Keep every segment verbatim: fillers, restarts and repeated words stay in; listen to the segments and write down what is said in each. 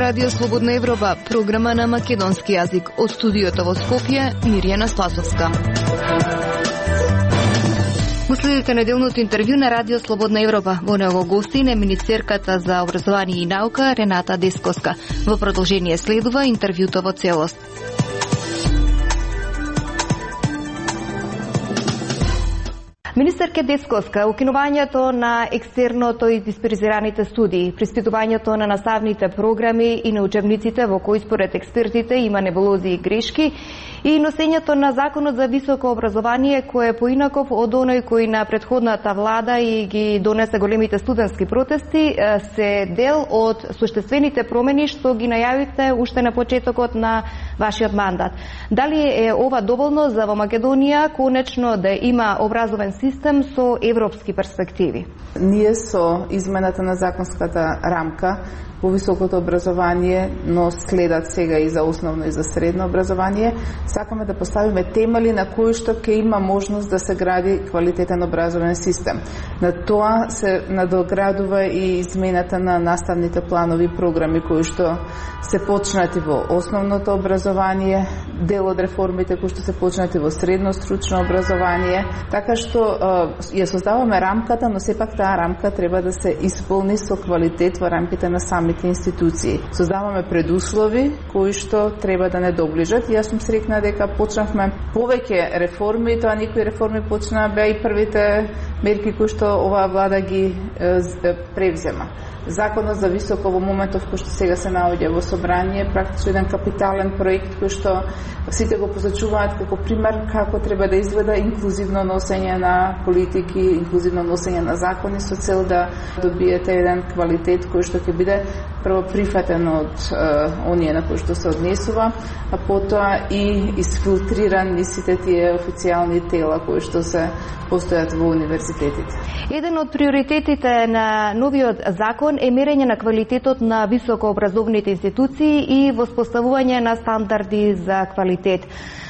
Радио Слободна Европа, програма на македонски јазик. Од студиото во Скопје, Мирјана Спасовска. Последите неделното интервју на Радио Слободна Европа. Во него гостин е министерката за образование и наука Рената Десковска. Во продолжение следува интервјуто во целост. Министерка Десковска, укинувањето на екстерното и дисперзираните студии, приспитувањето на наставните програми и на учебниците во кои според експертите има неболози и грешки и носењето на законот за високо образование кој е поинаков од оној кој на претходната влада и ги донесе големите студентски протести се дел од суштествените промени што ги најавите уште на почетокот на вашиот мандат. Дали е ова доволно за во Македонија конечно да има образовен систем со европски перспективи? Ние со измената на законската рамка во високото образование, но следат сега и за основно и за средно образование, сакаме да поставиме темели на кои што ќе има можност да се гради квалитетен образовен систем. На тоа се надоградува и измената на наставните планови програми кои што се почнати во основното образование, дел од реформите кои што се почнати во средно стручно образование, така што ја создаваме рамката, но сепак таа рамка треба да се исполни со квалитет во рамките на самите институции. Создаваме предуслови кои што треба да не доближат. Јас сум срекна дека почнавме повеќе реформи, тоа некои реформи почнаа беа и првите мерки кои што оваа влада ги е, превзема. Законот за високо во моментов кој што сега се наоѓа во собрание, практично еден капитален проект кој што сите го позачуваат како пример како треба да изгледа инклузивно носење на политики, инклузивно носење на закони со цел да добиете еден квалитет кој што ќе биде прво прифатен од е, оние на кои што се однесува, а потоа и изфилтриран низ сите тие официјални тела кои што се постојат во универзитетите. Еден од приоритетите на новиот закон е мерење на квалитетот на високообразовните институции и воспоставување на стандарди за квалитет.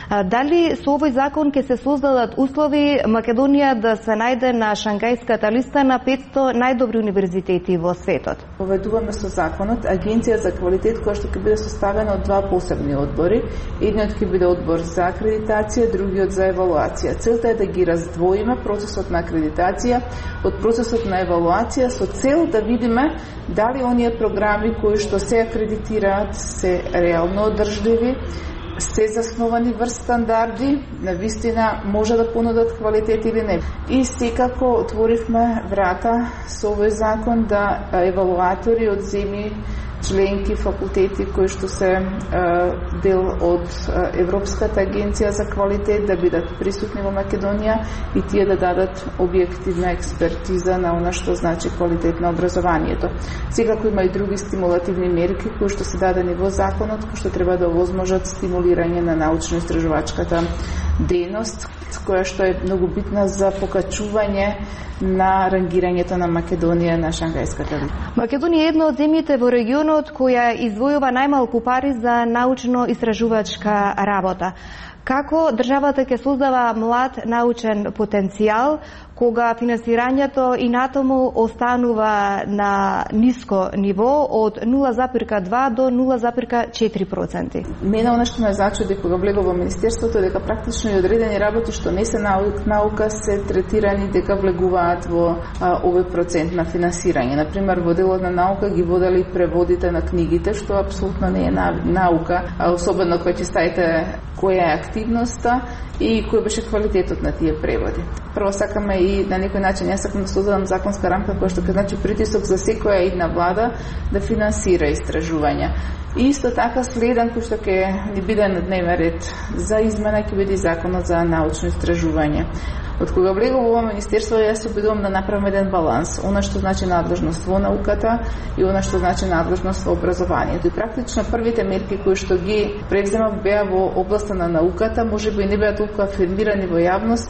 Дали со овој закон ќе се создадат услови Македонија да се најде на шангајската листа на петсто најдобри универзитети во светот? Поведуваме со законот агенција за квалитет која што ќе биде составена од два посебни одбори. Едниот ќе биде одбор за акредитација, другиот за евалуација. Целта е да ги раздвоиме процесот на акредитација од процесот на евалуација со цел да видиме дали оние програми кои што се акредитираат се реално одржливи, се засновани врз стандарди, на вистина може да понудат квалитет или не. И секако отворивме врата со овој закон да евалуатори од земји членки, факултети кои што се е, дел од е, Европската агенција за квалитет да бидат присутни во Македонија и тие да дадат објективна експертиза на она што значи квалитет на образованието. Секако има и други стимулативни мерки кои што се дадени во законот, кои што треба да овозможат стимулирање на научно-истражувачката дејност, која што е многу битна за покачување на рангирањето на Македонија на шангајската листа. Македонија е една од земјите во регионот која издвојува најмалку пари за научно-истражувачка работа. Како државата ќе создава млад научен потенцијал кога финансирањето и натаму останува на ниско ниво од нула запирка два до нула запирка четири проценти? Мене она што ме зачуди кога влегов во министерството е дека практично и одредени работи што не се наука се третирани дека влегуваат во а, овој процент на финансирање. Например, во делот на наука ги водели преводите на книгите, што апсолутно не е наука, а особено кога ќе ставите која е активноста и кој беше квалитетот на тие преводи. Прво сакаме и на некој начин, јас сакам да создадам законска рамка која што ќе значи притисок за секоја една влада да финансира истражувања. И исто така следен кој што ќе ни биде на дневен ред за измена ќе биде законот за научно истражување. Од кога влегов во ова министерство, јас се обидувам да направам еден баланс, она што значи надлежност во науката и она што значи надлежност во образованието. И практично првите мерки кои што ги превземав беа во областа на науката, можеби не беа толку афирмирани во јавноста,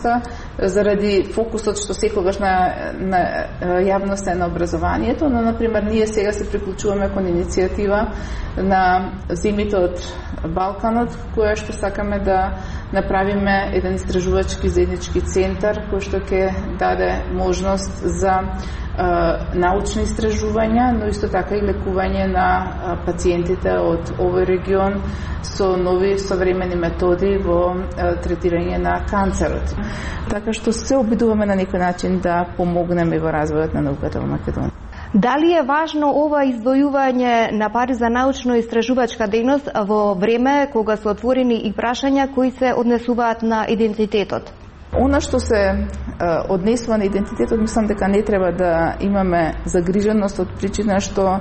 заради фокусот што секогаш на, на јавноста е на образованието, но, например, ние сега се приклучуваме кон иницијатива на земите од Балканот, која што сакаме да направиме еден истражувачки заеднички центар, кој што ќе даде можност за научни истражувања, но исто така и лекување на пациентите од овој регион со нови современи методи во третирање на канцерот. Така што се обидуваме на некој начин да помогнеме во развојот на науката во Македонија. Дали е важно ова издвојување на пари за научно-истражувачка дејност во време кога се отворени и прашања кои се однесуваат на идентитетот? Она што се однесува на идентитетот, мислам дека не треба да имаме загриженост од причина што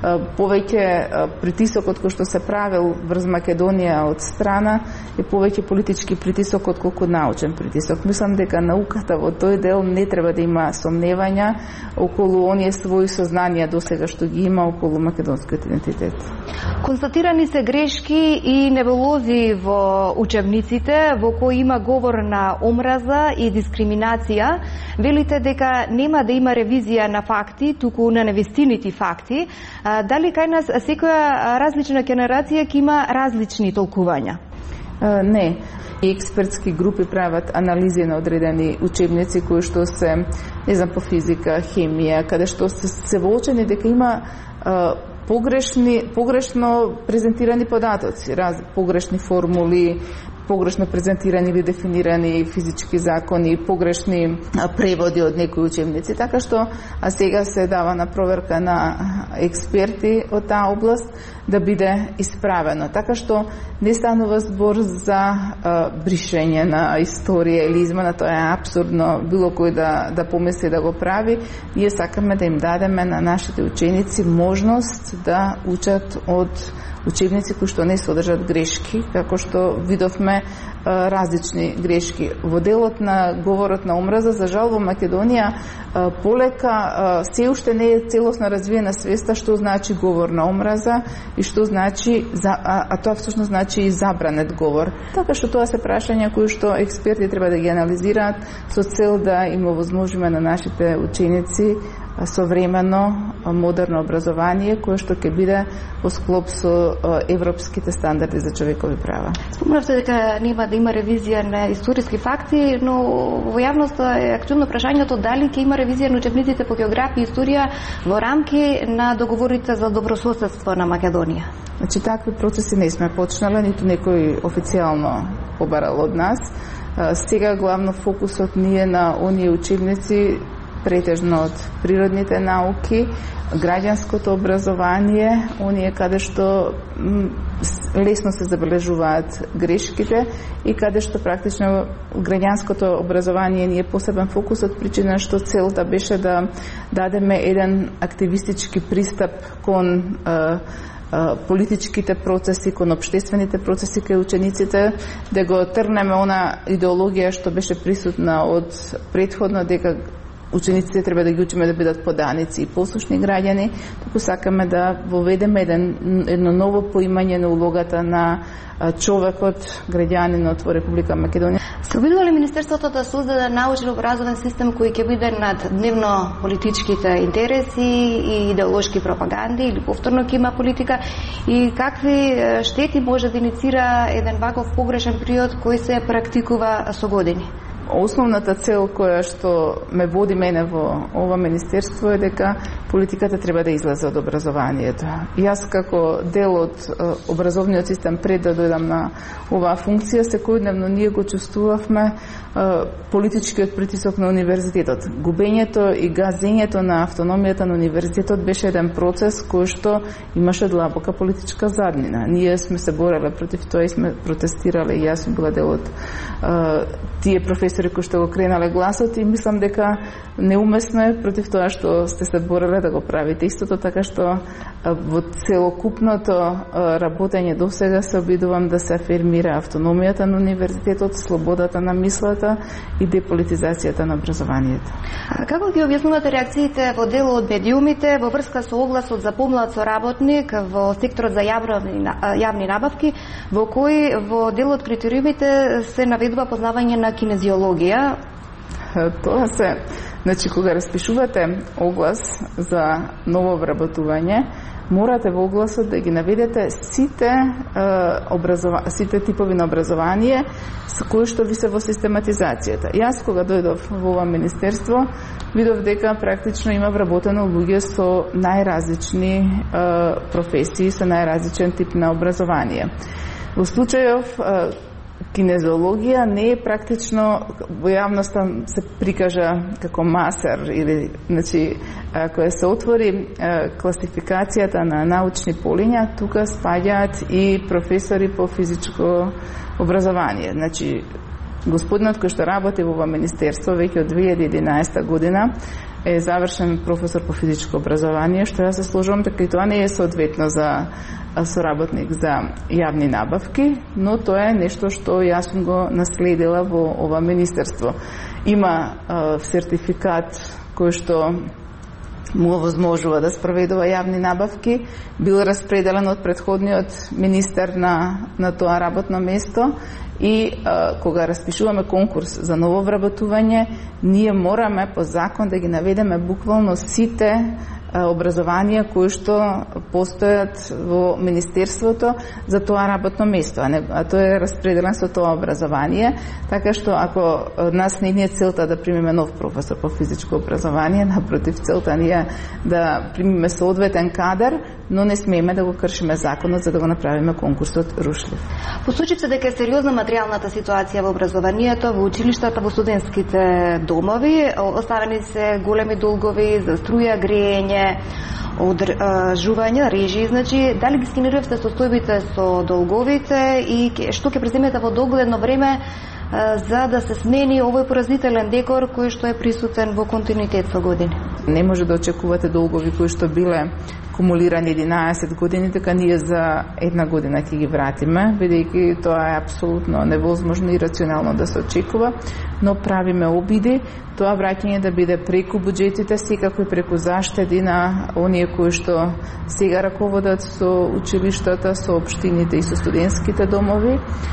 повеќе притисокот кој што се правил врз Македонија од страна е повеќе политички притисок отколку научен притисок. Мислам дека науката во тој дел не треба да има сомневања околу оние своји сознанија досега што ги има околу македонскиот идентитет. Констатирани се грешки и неболози во учебниците во кои има говор на омраза и дискриминација. Велите дека нема да има ревизија на факти, туку на невистинити факти. А, дали кај нас секоја различна генерација ќе има различни толкувања? А, не. И експертски групи прават анализи на одредени учебници кои што се, не знам, по физика, хемија, каде што се, се воочени дека има а, погрешни, погрешно презентирани податоци, раз, погрешни формули, погрешно презентирани или дефинирани физички закони, погрешни преводи од некои учебници, така што а сега се дава на проверка на експерти од таа област да биде исправено. Така што не станува збор за а, бришење на историја или измена, тоа е апсурдно било кој да, да помисли да го прави. Ние сакаме да им дадеме на нашите ученици можност да учат од учебници кои што не содржат грешки, како што видовме а, различни грешки. Во делот на говорот на омраза, за жал во Македонија а, полека а, се уште не е целосно развиена свеста што значи говор на омраза и што значи, а, а тоа всушност значи и забранет говор. Така што тоа се прашања кои што експерти треба да ги анализираат со цел да им овозможиме на нашите ученици современо, модерно образование кое што ќе биде во склоп со европските стандарди за човекови права. Спомнавте дека нема да има ревизија на историски факти, но во јавноста е актуелно прашањето дали ќе има ревизија на учебниците по географија и историја во рамки на договорите за добрососедство на Македонија. Значи, такви процеси не сме почнали, ниту некој официјално побарал од нас. Сега главно фокусот ни е на оние учебници претежно од природните науки, граѓанското образование, оние каде што лесно се забележуваат грешките и каде што практично граѓанското образование ни е посебен фокус од причина што целта беше да дадеме еден активистички пристап кон е, политичките процеси, кон општествените процеси кај учениците, да го трнеме она идеологија што беше присутна од претходно, дека учениците треба да ги учиме да бидат поданици и послушни граѓани, туку сакаме да воведеме еден, едно ново поимање на улогата на човекот, граѓанинот во Република Македонија. Се обидува ли Министерството да создаде научно образовен систем кој ќе биде над дневно политичките интереси и идеолошки пропаганди или повторно ќе има политика, и какви штети може да иницира еден ваков погрешен приод кој се практикува со години? Основната цел која што ме води мене во ова министерство е дека политиката треба да излезе од образованието. Јас како дел од образовниот систем пред да дојдам на оваа функција, секојдневно ние го чувствувавме политичкиот притисок на универзитетот. Губењето и газењето на автономијата на универзитетот беше еден процес кој што имаше длабока политичка заднина. Ние сме се бореле против тоа и сме протестирале, и јас сум била дел од тие професори кои што го кренале гласот, и мислам дека неумесно е против тоа што сте се бореле да го правите. Истото така што во целокупното работење досега се обидувам да се афирмира автономијата на универзитетот, слободата на мислата и деполитизацијата на образованието. А како ги објаснувате реакциите во дело од медиумите во врска со огласот за помлад соработник во секторот за јавни, јавни набавки, во кој во делот критериумите се наведува познавање на кинезиологија? Тоа се, значи кога распишувате оглас за ново вработување, морате во огласот да ги наведете сите образова... сите типови на образование со кои што ви се во систематизацијата. Јас кога дојдов во ова министерство, видов дека практично има вработено луѓе со најразлични професии, со најразличен тип на образование. Во случајов кинезиологија не е практично, во јавноста се прикажа како масер или, значи, која се отвори класификацијата на научни полиња, тука спаѓаат и професори по физичко образование. Значи, господинот кој што работи во ова министерство веќе од две илјади и единаесета година е завршен професор по физичко образование, што ја се сложувам дека и тоа не е соодветно за соработник за јавни набавки, но тоа е нешто што јас сум го наследила во ова министерство. Има е, сертификат кој што му овозможува да спроведува јавни набавки, бил распределен од претходниот министер на, на тоа работно место и е, кога распишуваме конкурс за ново вработување, ние мораме по закон да ги наведеме буквално сите образованија кои што постојат во министерството за тоа работно место, а, не, а тоа е распределен со тоа образование, така што ако нас не е целта да примиме нов професор по физичко образование, напротив, целта ни е да примиме соодветен кадар, но не смееме да го кршиме законот за да го направиме конкурсот рушлив. Посочи се дека е сериозна материјалната ситуација во образованието, во училиштата, во студентските домови, оставени се големи долгови за струја, грејење, одржување, режии, значи, дали ги скинирувате состојбите со долговите и што ќе преземете во догледно време за да се смени овој поразителен декор кој што е присутен во континуитет со години? Не може да очекувате долгови кои што биле кумулирани единаесет години, дека ние за една година ќе ги вратиме, бидејќи тоа е апсолутно невозможно и рационално да се очекува, но правиме обиди тоа враќање да биде преку буџетите, секако и преку заштеди на оние кои што сега раководат со училиштата, со општините и со студентските домови,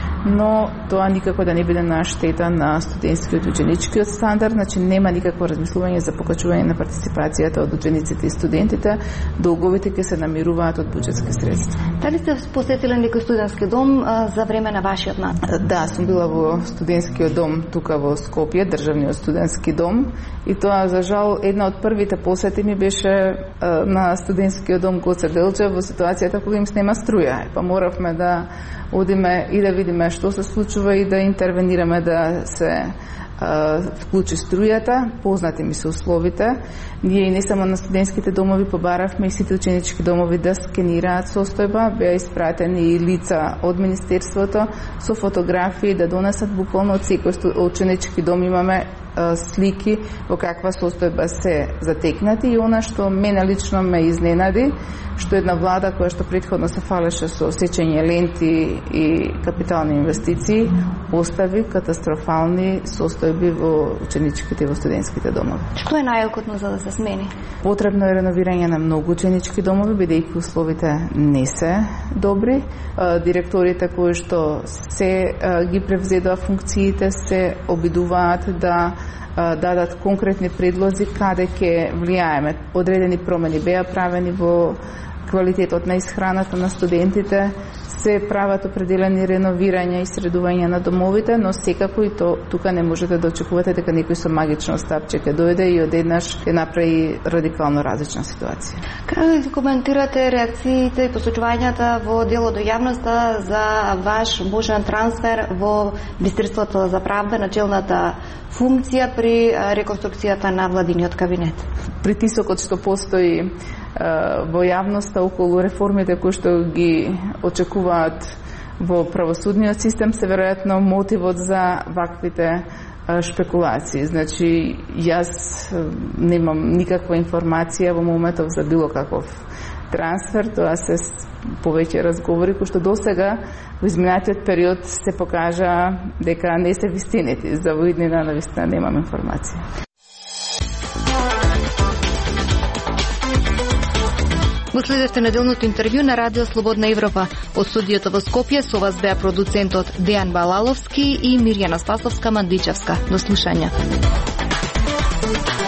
но тоа никако да не биде на штета на студентскиот и ученичкиот стандард, значи нема никакво размислување за покачување на партиципацијата од учениците и студентите, долговите ќе се намируваат од буџетски средства. Дали сте посетиле некој студентски дом а, за време на вашиот мандат? Да, сум била во студентскиот дом тука во Скопје, државниот студентски дом, и тоа за жал една од првите посети ми беше а, на студентскиот дом Гоце Делчев во ситуацијата кога им снема струја, па моравме да одиме и да видиме што се случува и да интервенираме да се а, вклучи струјата. Познати ми се условите. Ние и не само на студентските домови побаравме и сите ученички домови да скенираат состојба, беа испратени и лица од министерството со фотографии да донесат буквално од секој ученички дом имаме слики во каква состојба се затекнати, и она што мене лично ме изненади, што една влада која што претходно се фалеше со сечење ленти и капитални инвестиции остави катастрофални состојби во ученичките и во студентските домови. Што е најалкотно за да се смени? Потребно е реновирање на многу ученички домови, бидејќи условите не се добри. Директорите кои што се ги превзедоа функциите се обидуваат да дадат конкретни предлози каде ќе влијаеме. Одредени промени беа правени во квалитетот на исхраната на студентите, се прават определени реновирања и средување на домовите, но секако и то тука не можете да очекувате дека некој со магично стапче ќе дојде и одеднаш ќе направи радикално различна ситуација. Како да коментирате реакциите и посочувањата во дело до јавноста за ваш можен трансфер во Министерството за правда на челната функција при реконструкцијата на владиниот кабинет? Притисокот што постои во јавноста околу реформите кои што ги очекуваат во правосудниот систем се веројатно мотивот за ваквите шпекулации. Значи, јас немам никаква информација во моментов за било каков трансфер, тоа се повеќе разговори кои што досега во изминатиот период се покажа дека не се вистините. За во иднина навистина немам информација. Го следевте неделното интервју на Радио Слободна Европа. Од студиото во Скопје со вас беа продуцентот Дејан Балаловски и Мирјана Спасовска-Мандличевска. До слушање. Thank you.